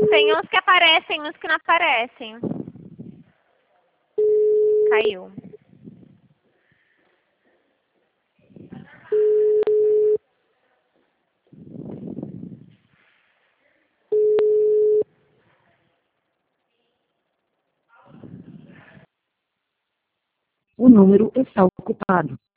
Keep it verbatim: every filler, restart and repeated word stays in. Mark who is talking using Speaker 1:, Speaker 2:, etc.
Speaker 1: Tem uns que aparecem, uns que não aparecem. Caiu.
Speaker 2: O número está ocupado.